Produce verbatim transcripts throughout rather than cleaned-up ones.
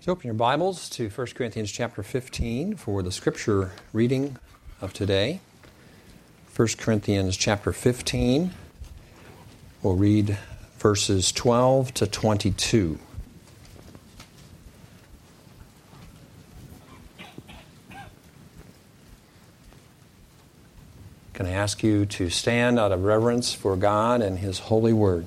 So open your Bibles to First Corinthians chapter fifteen for the scripture reading of today. First Corinthians chapter fifteen. We'll read verses twelve to twenty-two. Can I ask you to stand out of reverence for God and His holy word?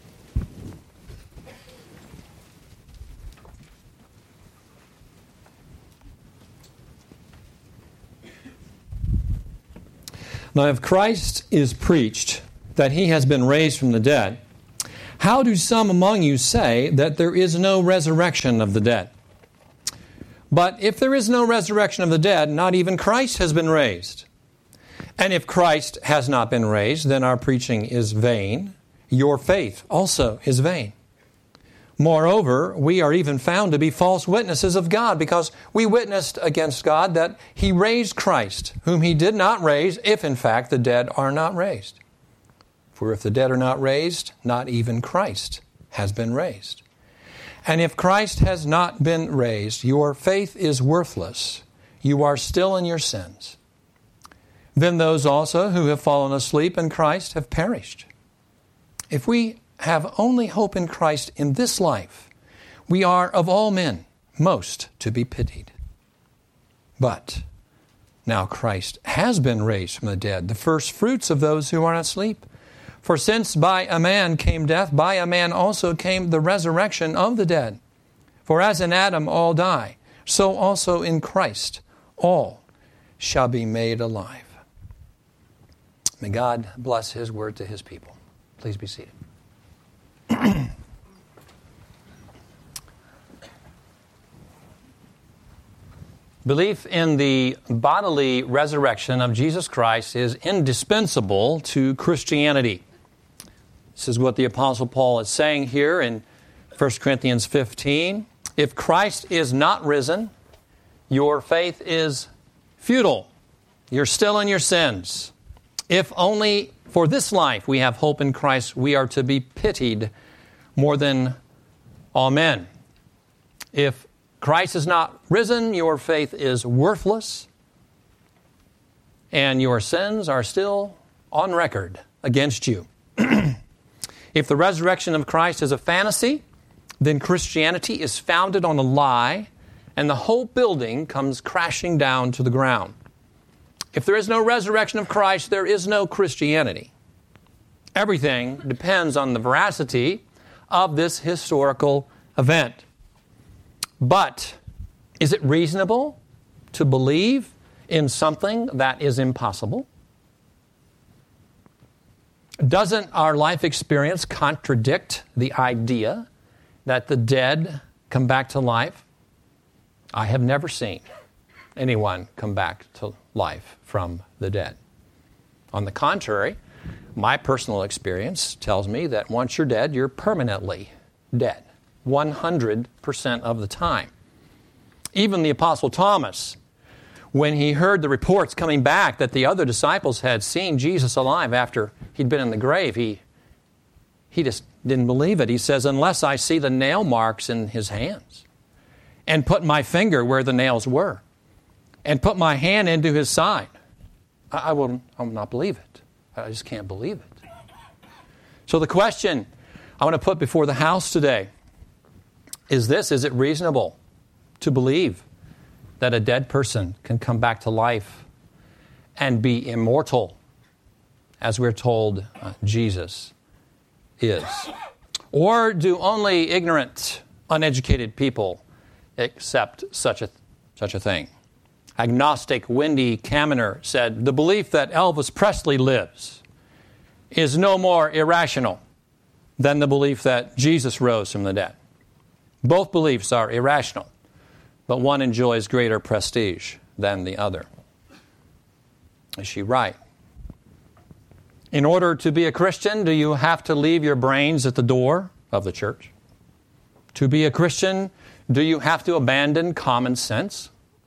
Now, if Christ is preached that He has been raised from the dead, how do some among you say that there is no resurrection of the dead? But if there is no resurrection of the dead, not even Christ has been raised. And if Christ has not been raised, then our preaching is vain. Your faith also is vain. Moreover, we are even found to be false witnesses of God, because we witnessed against God that He raised Christ, whom He did not raise, if in fact the dead are not raised. For if the dead are not raised, not even Christ has been raised. And if Christ has not been raised, your faith is worthless. You are still in your sins. Then those also who have fallen asleep in Christ have perished. If we have only hope in Christ in this life, we are of all men most to be pitied. But now Christ has been raised from the dead, the first fruits of those who are asleep. For since by a man came death, by a man also came the resurrection of the dead. For as in Adam all die, so also in Christ all shall be made alive. May God bless His word to His people. Please be seated. Belief in the bodily resurrection of Jesus Christ is indispensable to Christianity. This is what the Apostle Paul is saying here in First Corinthians fifteen. If Christ is not risen, your faith is futile. You're still in your sins. If only for this life we have hope in Christ, we are to be pitied more than all men. If Christ is not risen, your faith is worthless, and your sins are still on record against you. If the resurrection of Christ is a fantasy, then Christianity is founded on a lie, and the whole building comes crashing down to the ground. If there is no resurrection of Christ, there is no Christianity. Everything depends on the veracity of this historical event. But is it reasonable to believe in something that is impossible? Doesn't our life experience contradict the idea that the dead come back to life? I have never seen anyone come back to life from the dead. On the contrary, my personal experience tells me that once you're dead, you're permanently dead, one hundred percent of the time. Even the Apostle Thomas, when he heard the reports coming back that the other disciples had seen Jesus alive after he'd been in the grave, he, he just didn't believe it. He says, unless I see the nail marks in His hands and put my finger where the nails were and put my hand into His side, I, I, will, I will not believe it. I just can't believe it. So the question I want to put before the house today is this: is it reasonable to believe that a dead person can come back to life and be immortal, as we're told uh, Jesus is? Or do only ignorant, uneducated people accept such a, such a thing? Agnostic Wendy Kaminer said, the belief that Elvis Presley lives is no more irrational than the belief that Jesus rose from the dead. Both beliefs are irrational, but one enjoys greater prestige than the other. Is she right? In order to be a Christian, do you have to leave your brains at the door of the church? To be a Christian, do you have to abandon common sense?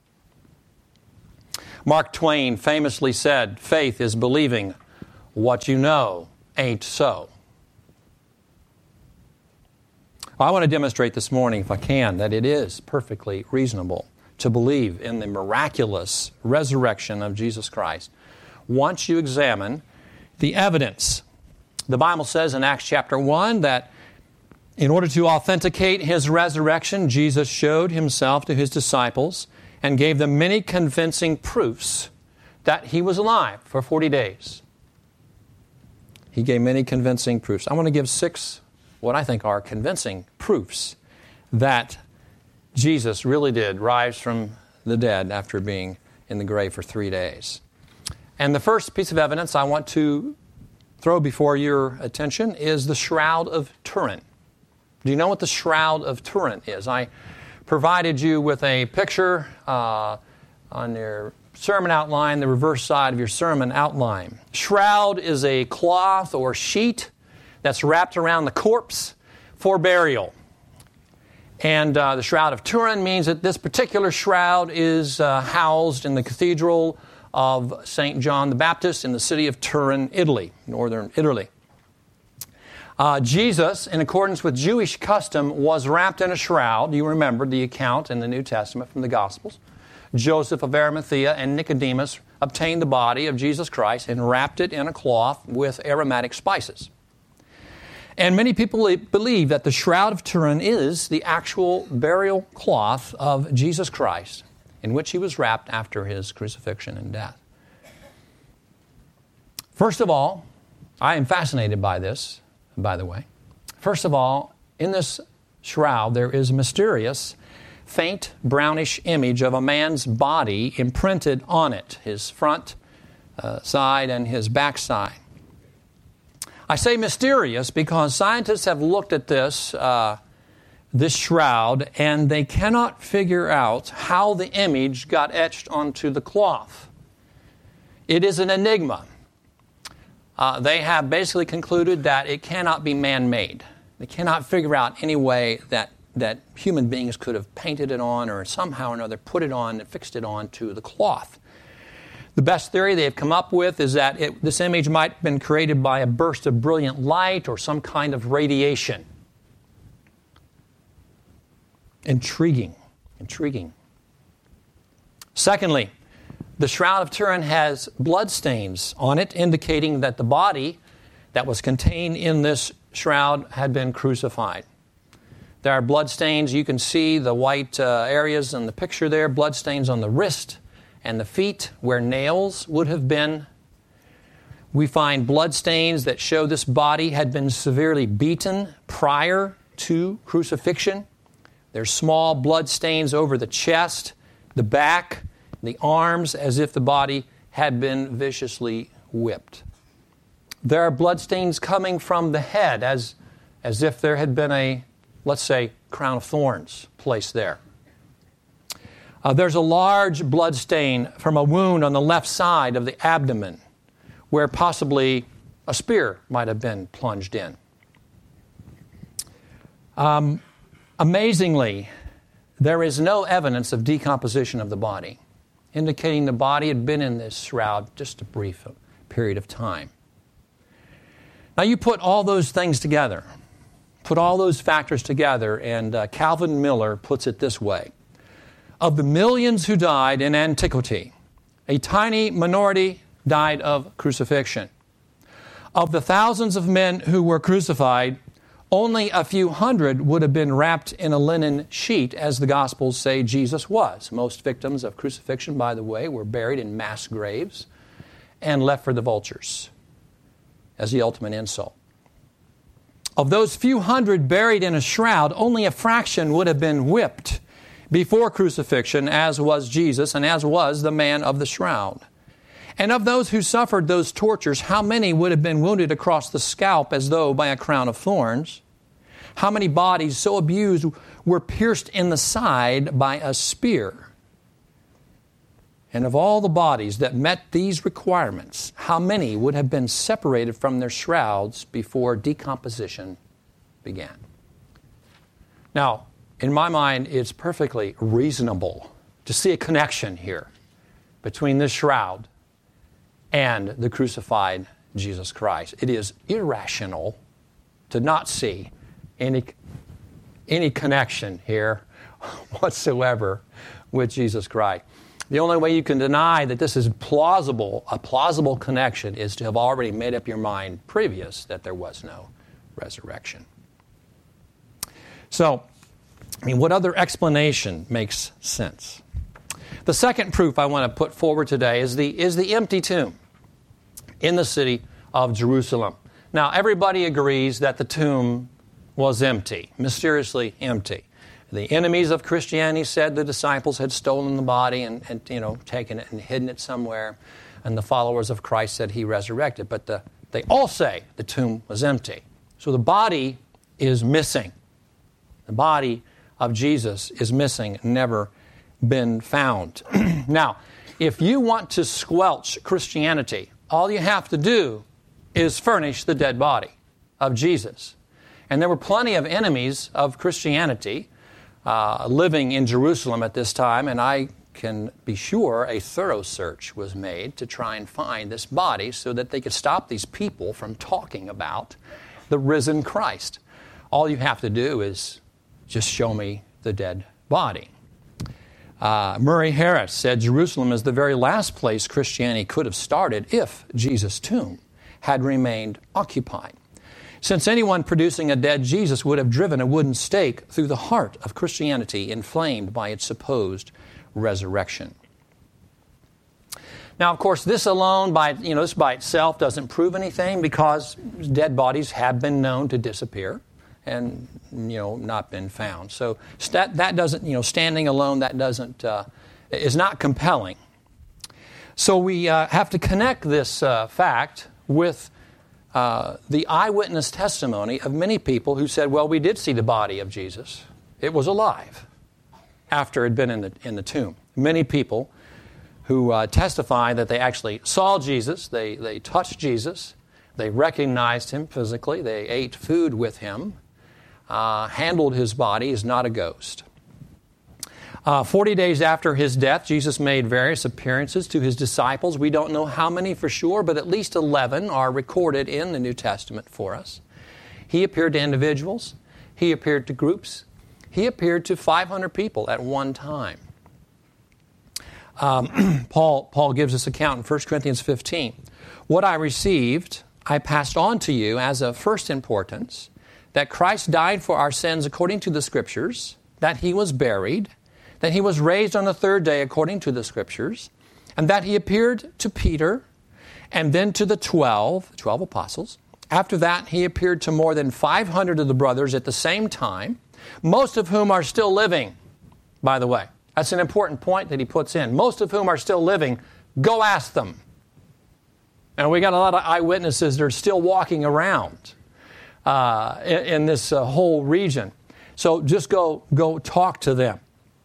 Mark Twain famously said, faith is believing what you know ain't so. I want to demonstrate this morning, if I can, that it is perfectly reasonable to believe in the miraculous resurrection of Jesus Christ once you examine the evidence. The Bible says in Acts chapter one that in order to authenticate His resurrection, Jesus showed Himself to His disciples and gave them many convincing proofs that He was alive for forty days. He gave many convincing proofs. I want to give six what I think are convincing proofs that Jesus really did rise from the dead after being in the grave for three days. And the first piece of evidence I want to throw before your attention is the Shroud of Turin. Do you know what the Shroud of Turin is? I provided you with a picture uh, on your sermon outline, the reverse side of your sermon outline. Shroud is a cloth or sheet that's wrapped around the corpse for burial. And uh, the Shroud of Turin means that this particular shroud is uh, housed in the Cathedral of Saint John the Baptist in the city of Turin, Italy, northern Italy. Uh, Jesus, in accordance with Jewish custom, was wrapped in a shroud. You remember the account in the New Testament from the Gospels. Joseph of Arimathea and Nicodemus obtained the body of Jesus Christ and wrapped it in a cloth with aromatic spices. And many people believe that the Shroud of Turin is the actual burial cloth of Jesus Christ in which He was wrapped after His crucifixion and death. First of all, I am fascinated by this, by the way. First of all, in this shroud there is a mysterious, faint, brownish image of a man's body imprinted on it, his front uh, side and his back side. I say mysterious because scientists have looked at this, uh, this shroud, and they cannot figure out how the image got etched onto the cloth. It is an enigma. Uh, they have basically concluded that it cannot be man-made. They cannot figure out any way that, that human beings could have painted it on or somehow or another put it on and fixed it on to the cloth. The best theory they've come up with is that it, this image might have been created by a burst of brilliant light or some kind of radiation. Intriguing. Intriguing. Secondly, the Shroud of Turin has bloodstains on it, indicating that the body that was contained in this shroud had been crucified. There are bloodstains. You can see the white uh, areas in the picture there, bloodstains on the wrist and the feet where nails would have been. We find bloodstains that show this body had been severely beaten prior to crucifixion. There's small bloodstains over the chest, the back, the arms, as if the body had been viciously whipped. There are bloodstains coming from the head, as, as if there had been a, let's say, crown of thorns placed there. Uh, there's a large blood stain from a wound on the left side of the abdomen where possibly a spear might have been plunged in. Um, amazingly, there is no evidence of decomposition of the body, indicating the body had been in this shroud just a brief period of time. Now you put all those things together, put all those factors together, and uh, Calvin Miller puts it this way. Of the millions who died in antiquity, a tiny minority died of crucifixion. Of the thousands of men who were crucified, only a few hundred would have been wrapped in a linen sheet, as the Gospels say Jesus was. Most victims of crucifixion, by the way, were buried in mass graves and left for the vultures as the ultimate insult. Of those few hundred buried in a shroud, only a fraction would have been whipped before crucifixion, as was Jesus and as was the man of the shroud. And of those who suffered those tortures, how many would have been wounded across the scalp as though by a crown of thorns? How many bodies so abused were pierced in the side by a spear? And of all the bodies that met these requirements, how many would have been separated from their shrouds before decomposition began? Now, in my mind, it's perfectly reasonable to see a connection here between this shroud and the crucified Jesus Christ. It is irrational to not see any any connection here whatsoever with Jesus Christ. The only way you can deny that this is plausible, a plausible connection, is to have already made up your mind previous that there was no resurrection. So, I mean, what other explanation makes sense? The second proof I want to put forward today is the, is the empty tomb in the city of Jerusalem. Now, everybody agrees that the tomb was empty, mysteriously empty. The enemies of Christianity said the disciples had stolen the body and, and you know, taken it and hidden it somewhere. And the followers of Christ said he resurrected. But the, they all say the tomb was empty. So the body is missing. The body of Jesus is missing, never been found. Now, if you want to squelch Christianity, all you have to do is furnish the dead body of Jesus. And there were plenty of enemies of Christianity Uh, living in Jerusalem at this time, and I can be sure a thorough search was made to try and find this body so that they could stop these people from talking about the risen Christ. All you have to do is just show me the dead body. Uh, Murray Harris said Jerusalem is the very last place Christianity could have started if Jesus' tomb had remained occupied, since anyone producing a dead Jesus would have driven a wooden stake through the heart of Christianity, inflamed by its supposed resurrection. Now, of course, this alone, by you know, this by itself doesn't prove anything, because dead bodies have been known to disappear and you know not been found. So that that doesn't you know standing alone that doesn't uh, is not compelling. So we uh, have to connect this uh, fact with Uh, the eyewitness testimony of many people who said, well, we did see the body of Jesus. It was alive after it had been in the, in the tomb. Many people who uh, testify that they actually saw Jesus, they, they touched Jesus, they recognized him physically, they ate food with him, uh, handled his body, is not a ghost. Uh, Forty days after his death, Jesus made various appearances to his disciples. We don't know how many for sure, but at least eleven are recorded in the New Testament for us. He appeared to individuals. He appeared to groups. He appeared to five hundred people at one time. Um, Paul, Paul gives this account in First Corinthians fifteen. What I received, I passed on to you as of first importance, that Christ died for our sins according to the Scriptures, that he was buried, that he was raised on the third day according to the Scriptures, and that he appeared to Peter, and then to the twelve, twelve apostles. After that, he appeared to more than five hundred of the brothers at the same time, most of whom are still living, by the way. That's an important point that he puts in. Most of whom are still living. Go ask them. And we got a lot of eyewitnesses that are still walking around uh, in, in this uh, whole region. So just go, go talk to them.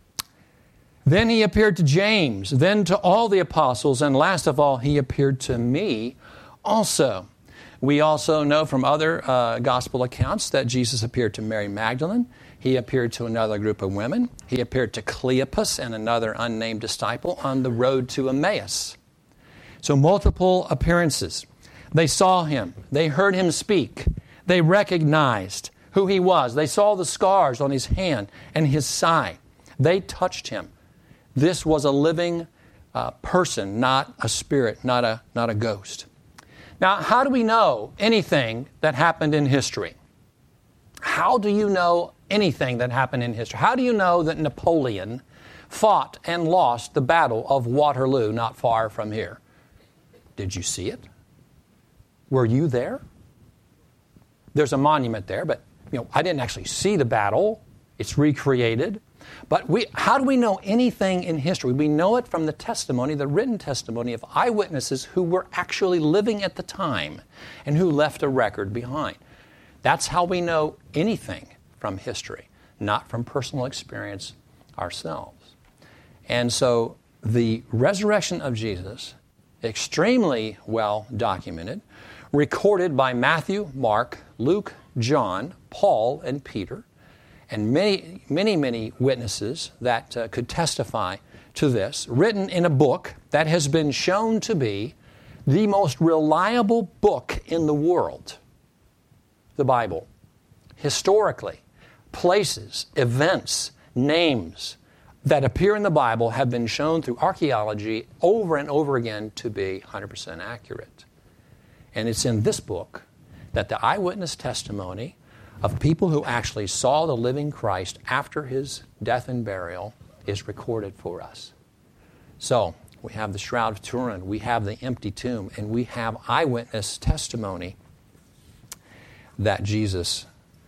Then he appeared to James, then to all the apostles, and last of all, he appeared to me also. We also know from other uh, gospel accounts that Jesus appeared to Mary Magdalene. He appeared to another group of women. He appeared to Cleopas and another unnamed disciple on the road to Emmaus. So multiple appearances. They saw him. They heard him speak. They recognized who he was. They saw the scars on his hand and his side. They touched him. This was a living uh, person, not a spirit, not a, not a ghost. Now, how do we know anything that happened in history? How do you know anything that happened in history? How do you know that Napoleon fought and lost the Battle of Waterloo not far from here? Did you see it? Were you there? There's a monument there, but you know, I didn't actually see the battle. It's recreated. But we, how do we know anything in history? We know it from the testimony, the written testimony of eyewitnesses who were actually living at the time and who left a record behind. That's how we know anything from history, not from personal experience ourselves. And so the resurrection of Jesus, extremely well documented, recorded by Matthew, Mark, Luke, John, Paul, and Peter, and many, many, many witnesses that uh, could testify to this, written in a book that has been shown to be the most reliable book in the world, the Bible, historically, places, events, names that appear in the Bible have been shown through archaeology over and over again to be one hundred percent accurate. And it's in this book that the eyewitness testimony of people who actually saw the living Christ after his death and burial is recorded for us. So, we have the Shroud of Turin, we have the empty tomb, and we have eyewitness testimony that Jesus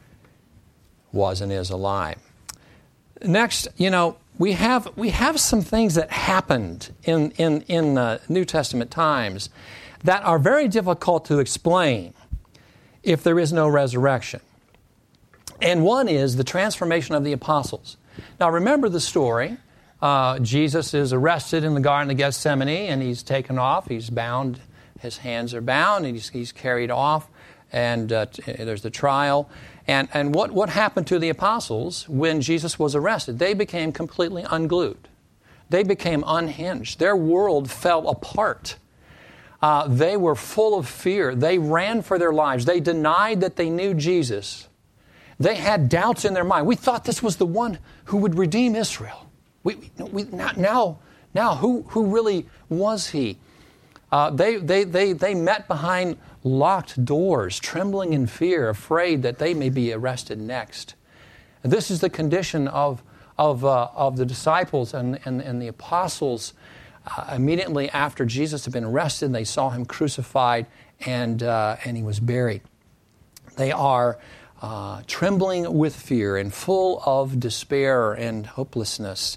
was and is alive. Next, you know, we have we have some things that happened in in in uh, New Testament times that are very difficult to explain if there is no resurrection. And one is the transformation of the apostles. Now, remember the story. Uh, Jesus is arrested in the Garden of Gethsemane, and he's taken off. He's bound. His hands are bound, and he's, he's carried off. And uh, t- there's the trial. And, and what, what happened to the apostles when Jesus was arrested? They became completely unglued. They became unhinged. Their world fell apart. Uh, they were full of fear. They ran for their lives. They denied that they knew Jesus. They had doubts in their mind. We thought this was the one who would redeem Israel. We, we, now, now, who, who really was he? Uh, they, they, they, they met behind locked doors, trembling in fear, afraid that they may be arrested next. And this is the condition of, of, uh, of the disciples and, and, and the apostles. Uh, immediately after Jesus had been arrested, they saw him crucified and, uh, and he was buried. They are uh, trembling with fear and full of despair and hopelessness.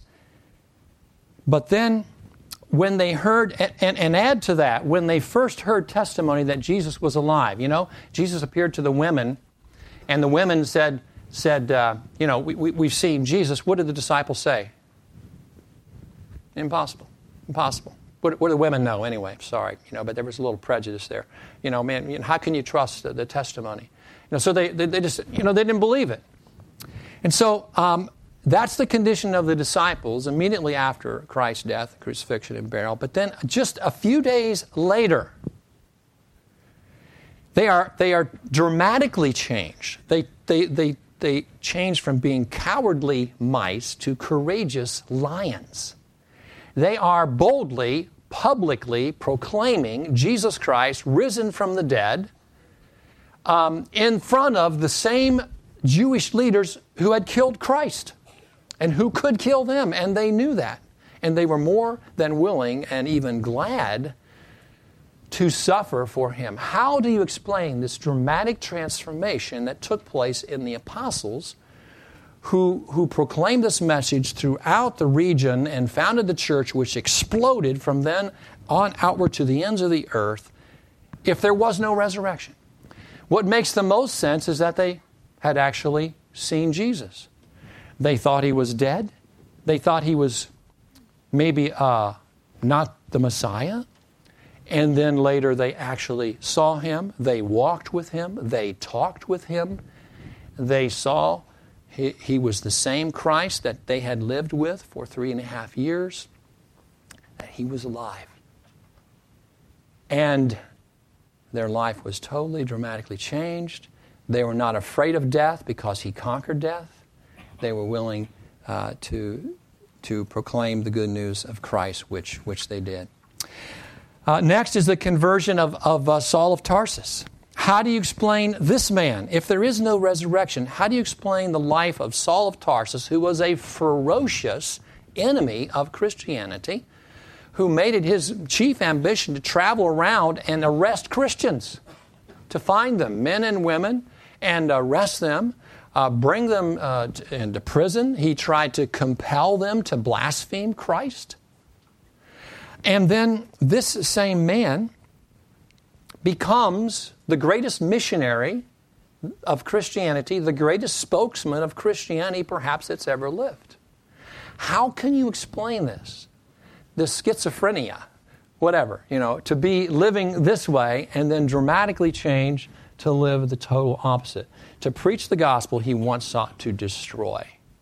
But then, when they heard, and, and add to that, when they first heard testimony that Jesus was alive, you know, Jesus appeared to the women, and the women said, said, uh, you know, we, we, we've seen Jesus. What did the disciples say? Impossible. Impossible. What, what do the women know anyway? Sorry, you know, but there was a little prejudice there. You know, man, you know, how can you trust the, the testimony? You know, so they, they, they just, you know, they didn't believe it. And so, um, that's the condition of the disciples immediately after Christ's death, crucifixion, and burial. But then just a few days later, they are, they are dramatically changed. They, they, they, they change from being cowardly mice to courageous lions. They are boldly, publicly proclaiming Jesus Christ risen from the dead um, in front of the same Jewish leaders who had killed Christ. And who could kill them? And they knew that. And they were more than willing and even glad to suffer for him. How do you explain this dramatic transformation that took place in the apostles who, who proclaimed this message throughout the region and founded the church, which exploded from then on outward to the ends of the earth, if there was no resurrection? What makes the most sense is that they had actually seen Jesus. They thought he was dead. They thought he was maybe uh, not the Messiah. And then later they actually saw him. They walked with him. They talked with him. They saw he, he was the same Christ that they had lived with for three and a half years. That he was alive. And their life was totally, dramatically changed. They were not afraid of death because he conquered death. They were willing uh, to, to proclaim the good news of Christ, which, which they did. Uh, next is the conversion of, of uh, Saul of Tarsus. How do you explain this man? If there is no resurrection, how do you explain the life of Saul of Tarsus, who was a ferocious enemy of Christianity, who made it his chief ambition to travel around and arrest Christians, to find them, men and women, and arrest them, Uh, bring them uh, t- into prison. He tried to compel them to blaspheme Christ. And then this same man becomes the greatest missionary of Christianity, the greatest spokesman of Christianity perhaps that's ever lived. How can you explain this? This schizophrenia, whatever, you know, to be living this way and then dramatically change to live the total opposite. To preach the gospel he once sought to destroy.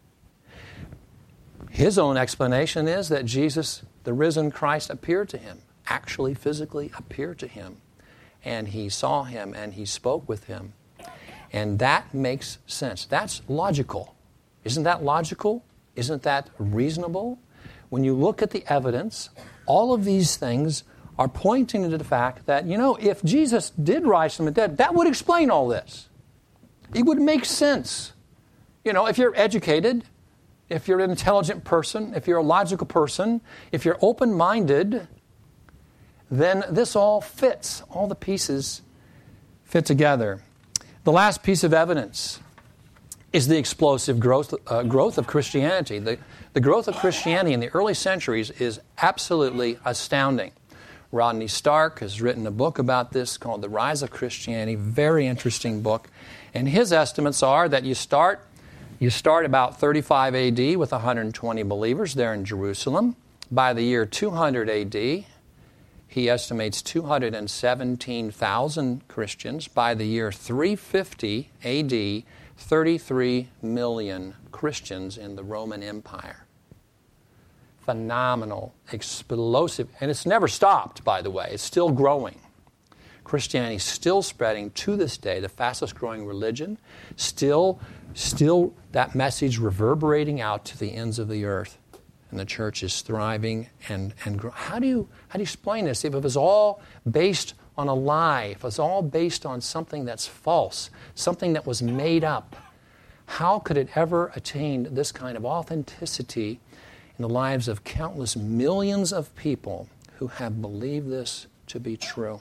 His own explanation is that Jesus, the risen Christ, appeared to him, actually physically appeared to him. And he saw him and he spoke with him. And that makes sense. That's logical. Isn't that logical? Isn't that reasonable? When you look at the evidence, all of these things are pointing to the fact that, you know, if Jesus did rise from the dead, that would explain all this. It would make sense. You know, if you're educated, if you're an intelligent person, if you're a logical person, if you're open-minded, then this all fits. All the pieces fit together. The last piece of evidence is the explosive growth, uh, growth of Christianity. The, the growth of Christianity in the early centuries is absolutely astounding. Rodney Stark has written a book about this called The Rise of Christianity, very interesting book. And his estimates are that you start, you start about thirty-five A D with one hundred twenty believers there in Jerusalem. By the year two hundred A D, he estimates two hundred seventeen thousand Christians. By the year three fifty A D, thirty-three million Christians in the Roman Empire. Phenomenal, explosive, and it's never stopped, by the way. It's still growing. Christianity is still spreading to this day, the fastest growing religion, still, still that message reverberating out to the ends of the earth. And the church is thriving and, and growing. How do you, how do you explain this? If it was all based on a lie, if it was all based on something that's false, something that was made up, how could it ever attain this kind of authenticity in the lives of countless millions of people who have believed this to be true?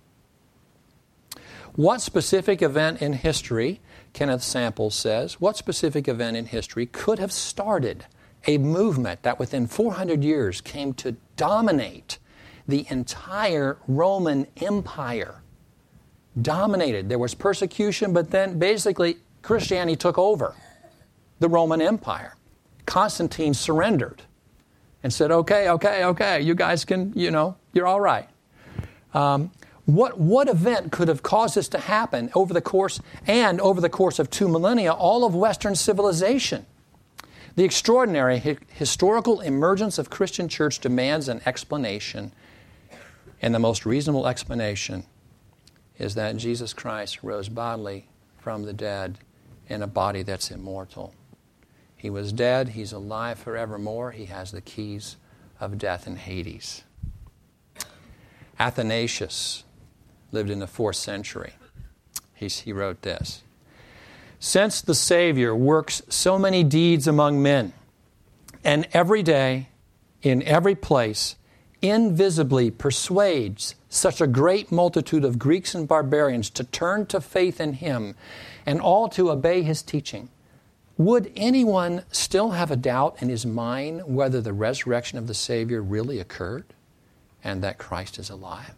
What specific event in history, Kenneth Samples says, what specific event in history could have started a movement that within four hundred years came to dominate the entire Roman Empire? Dominated. There was persecution, but then basically Christianity took over the Roman Empire. Constantine surrendered and said, okay, okay, okay, you guys can, you know, you're all right. Um, what, what event could have caused this to happen over the course, and over the course of two millennia, all of Western civilization? The extraordinary hi- historical emergence of Christian church demands an explanation, and the most reasonable explanation is that Jesus Christ rose bodily from the dead in a body that's immortal. He was dead. He's alive forevermore. He has the keys of death and Hades. Athanasius lived in the fourth century. He, he wrote this: "Since the Savior works so many deeds among men, and every day, in every place, invisibly persuades such a great multitude of Greeks and barbarians to turn to faith in Him, and all to obey His teaching, would anyone still have a doubt in his mind whether the resurrection of the Savior really occurred and that Christ is alive?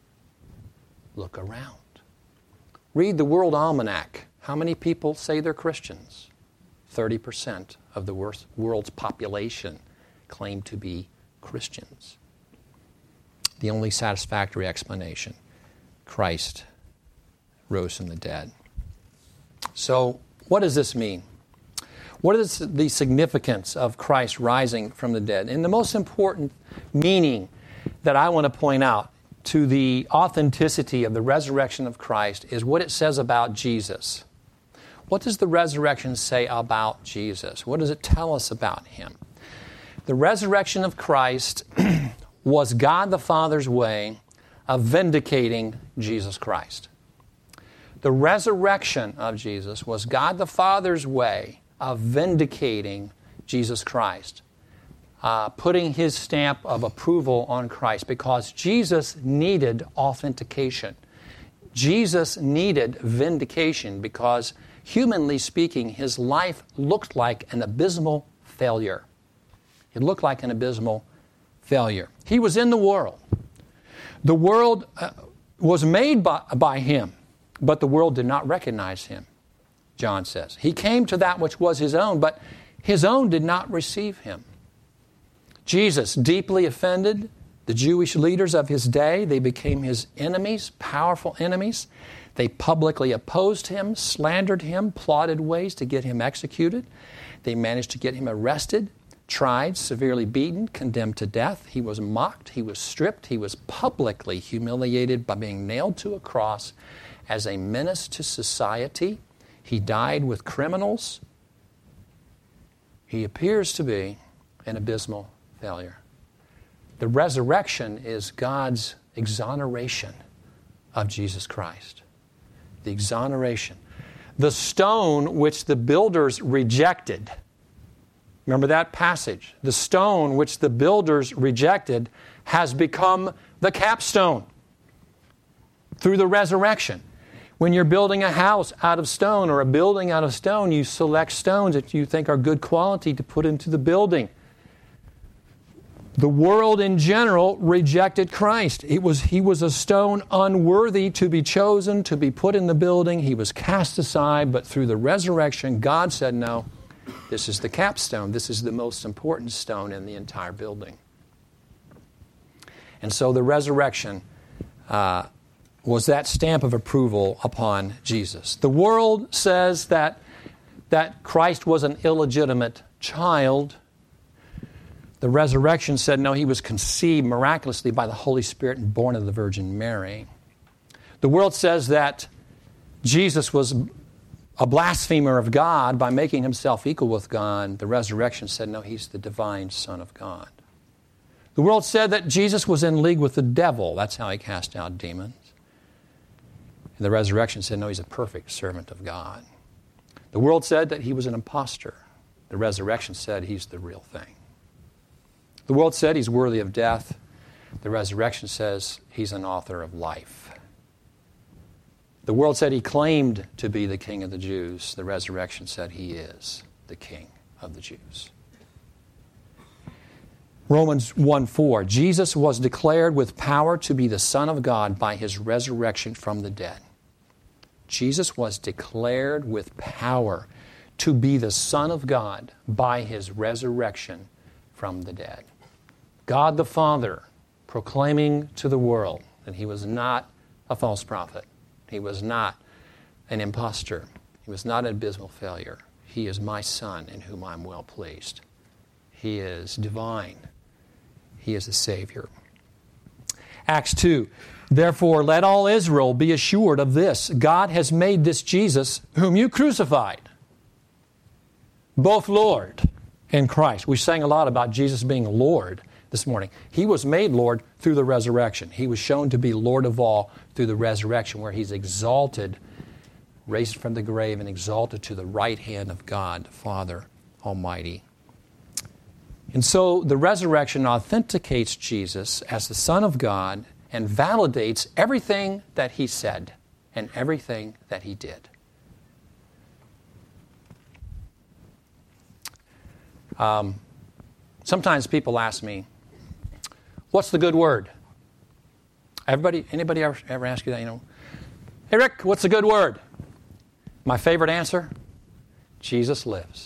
Look around. Read the World Almanac. How many people say they're Christians? thirty percent of the world's population claim to be Christians. The only satisfactory explanation: Christ rose from the dead. So, what does this mean? What is the significance of Christ rising from the dead? And the most important meaning that I want to point out to the authenticity of the resurrection of Christ is what it says about Jesus. What does the resurrection say about Jesus? What does it tell us about Him? The resurrection of Christ was God the Father's way of vindicating Jesus Christ. The resurrection of Jesus was God the Father's way of vindicating Jesus Christ, uh, putting His stamp of approval on Christ, because Jesus needed authentication. Jesus needed vindication because, humanly speaking, His life looked like an abysmal failure. It looked like an abysmal failure. He was in the world. The world uh, was made by, by Him, but the world did not recognize Him, John says. He came to that which was His own, but His own did not receive Him. Jesus deeply offended the Jewish leaders of His day. They became His enemies, powerful enemies. They publicly opposed Him, slandered Him, plotted ways to get Him executed. They managed to get Him arrested, tried, severely beaten, condemned to death. He was mocked. He was stripped. He was publicly humiliated by being nailed to a cross as a menace to society. He died with criminals. He appears to be an abysmal failure. The resurrection is God's exoneration of Jesus Christ. The exoneration. The stone which the builders rejected. Remember that passage. The stone which the builders rejected has become the capstone through the resurrection. When you're building a house out of stone or a building out of stone, you select stones that you think are good quality to put into the building. The world in general rejected Christ. It was, he was a stone unworthy to be chosen, to be put in the building. He was cast aside, but through the resurrection, God said, no, this is the capstone. This is the most important stone in the entire building. And so the resurrection uh, was that stamp of approval upon Jesus. The world says that, that Christ was an illegitimate child. The resurrection said, no, he was conceived miraculously by the Holy Spirit and born of the Virgin Mary. The world says that Jesus was a blasphemer of God by making himself equal with God. The resurrection said, no, he's the divine Son of God. The world said that Jesus was in league with the devil. That's how he cast out demons. And the resurrection said, no, he's a perfect servant of God. The world said that he was an imposter. The resurrection said he's the real thing. The world said he's worthy of death. The resurrection says he's an author of life. The world said he claimed to be the King of the Jews. The resurrection said he is the King of the Jews. Romans one four, Jesus was declared with power to be the Son of God by his resurrection from the dead. Jesus was declared with power to be the Son of God by his resurrection from the dead. God the Father proclaiming to the world that he was not a false prophet. He was not an impostor. He was not an abysmal failure. He is my Son in whom I'm well pleased. He is divine. He is the Savior. Acts two, therefore let all Israel be assured of this. God has made this Jesus, whom you crucified, both Lord and Christ. We sang a lot about Jesus being Lord this morning. He was made Lord through the resurrection. He was shown to be Lord of all through the resurrection, where he's exalted, raised from the grave and exalted to the right hand of God, Father Almighty. And so the resurrection authenticates Jesus as the Son of God and validates everything that he said and everything that he did. Um, sometimes people ask me, what's the good word? Everybody, anybody ever, ever ask you that? You know, hey Rick, what's the good word? My favorite answer, Jesus lives.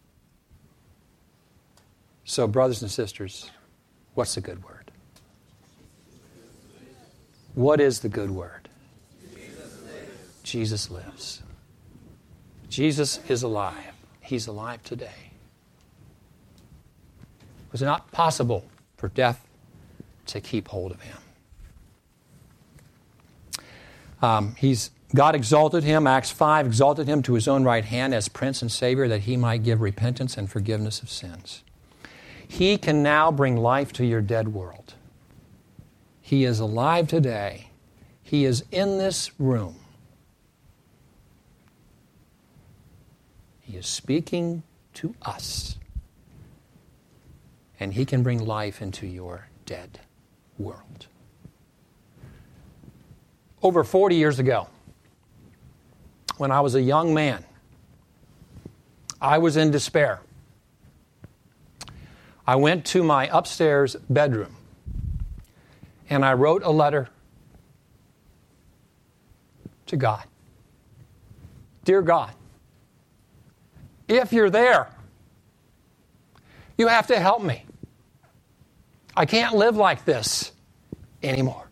So, brothers and sisters, what's the good word? What is the good word? Jesus lives. Jesus lives. Jesus is alive. He's alive today. It was not possible for death to keep hold of him. Um, he's God exalted him, Acts five, exalted him to his own right hand as Prince and Savior, that he might give repentance and forgiveness of sins. He can now bring life to your dead world. He is alive today. He is in this room. He is speaking to us. And he can bring life into your dead world. Over forty years ago, when I was a young man, I was in despair. I went to my upstairs bedroom and I wrote a letter to God. Dear God, if you're there, you have to help me. I can't live like this anymore.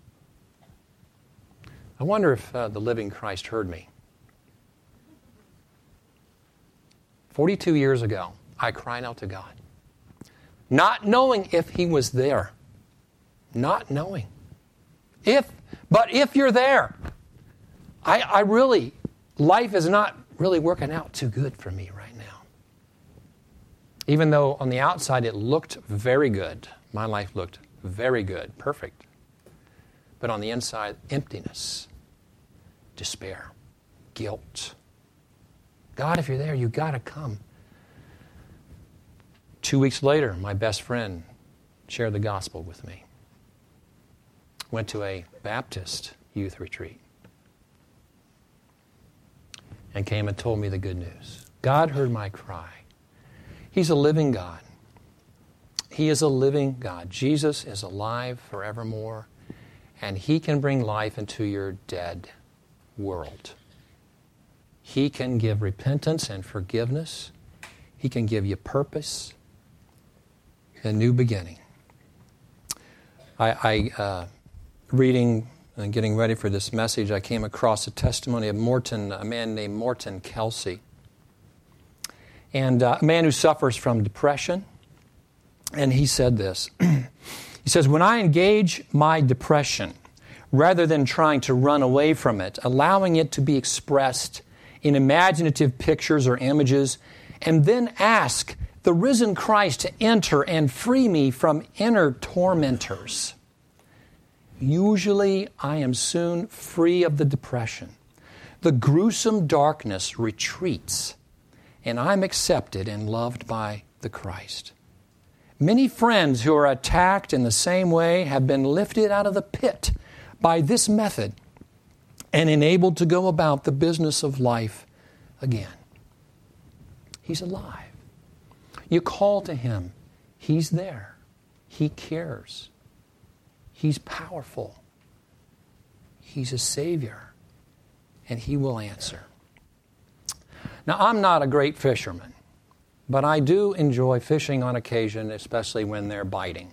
I wonder if uh, the living Christ heard me. forty-two years ago, I cried out to God. Not knowing if he was there. Not knowing. If, but if you're there, I, I really, life is not really working out too good for me right now. Even though on the outside it looked very good. My life looked very good, perfect. But on the inside, emptiness, despair, guilt. God, if you're there, you got to come. Two weeks later, my best friend shared the gospel with me. Went to a Baptist youth retreat and came and told me the good news. God heard my cry. He's a living God. He is a living God. Jesus is alive forevermore, and He can bring life into your dead world. He can give repentance and forgiveness. He can give you purpose, a new beginning. I, I uh, reading and getting ready for this message, I came across a testimony of Morton, a man named Morton Kelsey. And uh, a man who suffers from depression. And he said this. He says, when I engage my depression, rather than trying to run away from it, allowing it to be expressed in imaginative pictures or images, and then ask the risen Christ to enter and free me from inner tormentors, usually I am soon free of the depression. The gruesome darkness retreats, and I'm accepted and loved by the Christ. Many friends who are attacked in the same way have been lifted out of the pit by this method and enabled to go about the business of life again. He's alive. You call to Him. He's there. He cares. He's powerful. He's a Savior. And He will answer. Now, I'm not a great fisherman, but I do enjoy fishing on occasion, especially when they're biting.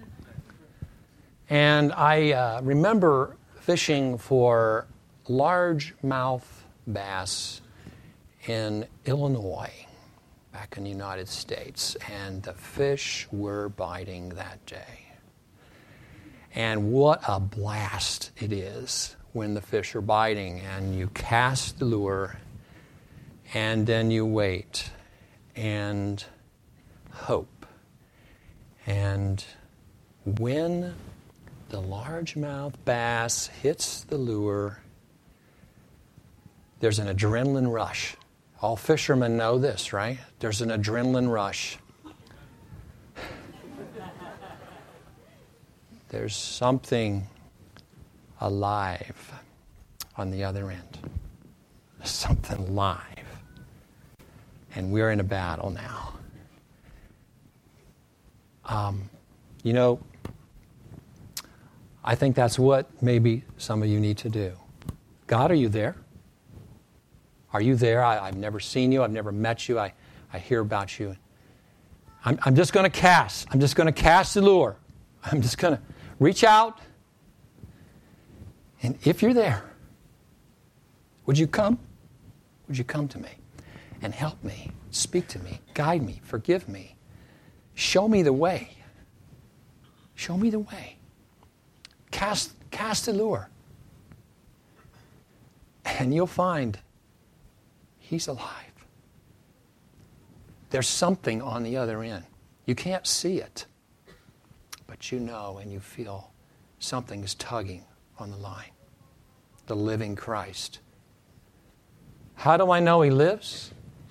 And I uh, remember fishing for largemouth bass in Illinois, back in the United States, and the fish were biting that day. And what a blast it is when the fish are biting, and you cast the lure, and then you wait and hope. And when the largemouth bass hits the lure, there's an adrenaline rush. All fishermen know this, right? There's an adrenaline rush. There's something alive on the other end. Something live. And we're in a battle now. Um, you know, I think that's what maybe some of you need to do. God, are you there? Are you there? I, I've never seen you. I've never met you. I, I hear about you. I'm, I'm just going to cast. I'm just going to cast the lure. I'm just going to reach out. And if you're there, would you come? Would you come to me and help me, speak to me, guide me, forgive me, show me the way. Show me the way. Cast, cast the lure. And you'll find He's alive. There's something on the other end. You can't see it, but you know and you feel something is tugging on the line. The living Christ. How do I know He lives?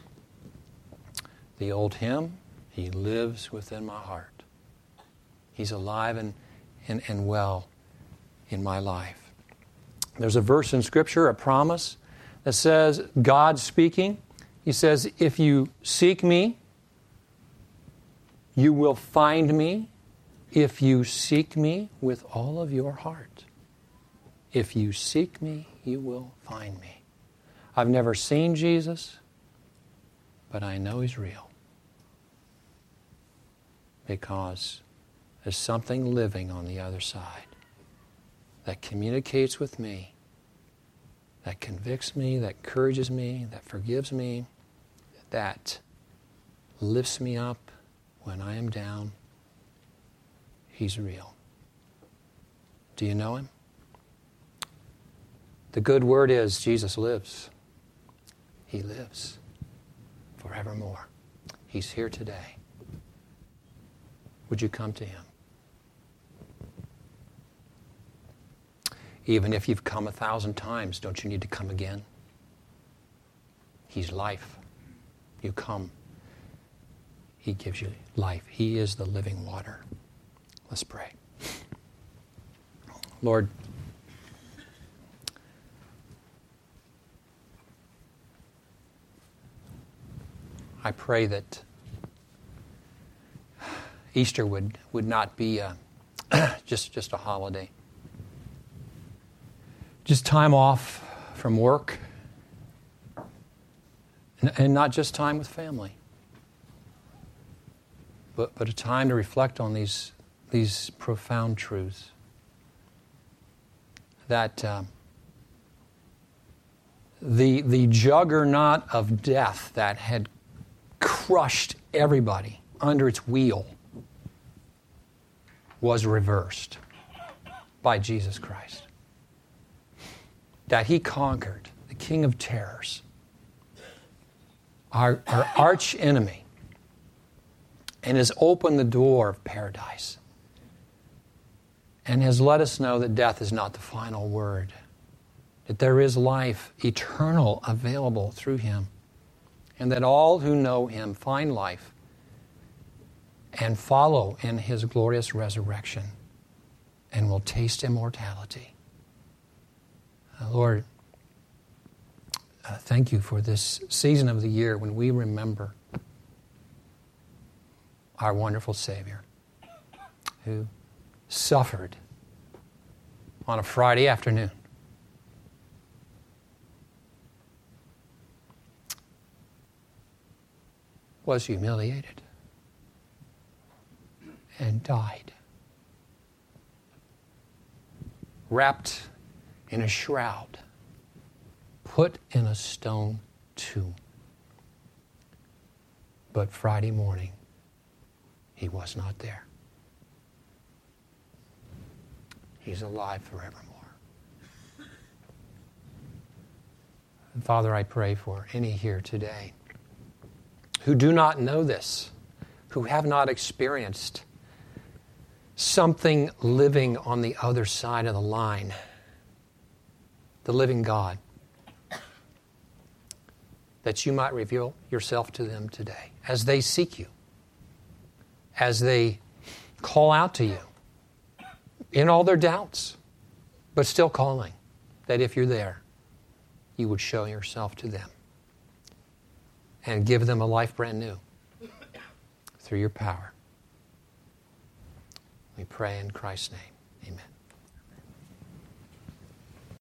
The old hymn, He lives within my heart. He's alive and, and, and well in my life. There's a verse in Scripture, a promise, that says, God speaking, He says, if you seek me, you will find me if you seek me with all of your heart. If you seek me, you will find me. I've never seen Jesus, but I know He's real. Because there's something living on the other side that communicates with me, that convicts me, that encourages me, that forgives me, that lifts me up when I am down. He's real. Do you know Him? The good word is Jesus lives. He lives forevermore. He's here today. Would you come to Him? Even if you've come a thousand times, don't you need to come again? He's life. You come. He gives you life. He is the living water. Let's pray. Lord, I pray that Easter would, would not be a, just, just a holiday. Just time off from work, and, and not just time with family, but, but a time to reflect on these, these profound truths. That um, the, the juggernaut of death that had crushed everybody under its wheel was reversed by Jesus Christ. That He conquered the King of Terrors, our, our arch enemy, and has opened the door of paradise, and has let us know that death is not the final word, that there is life eternal available through Him, and that all who know Him find life and follow in His glorious resurrection and will taste immortality. Uh, Lord, uh, thank You for this season of the year when we remember our wonderful Savior who suffered on a Friday afternoon. Was humiliated and died, wrapped in a shroud, put in a stone tomb. But Friday morning, He was not there. He's alive forevermore. And Father, I pray for any here today who do not know this, who have not experienced something living on the other side of the line, the living God, that You might reveal Yourself to them today as they seek You, as they call out to You in all their doubts, but still calling, that if You're there, You would show Yourself to them and give them a life brand new through Your power. We pray in Christ's name. Amen.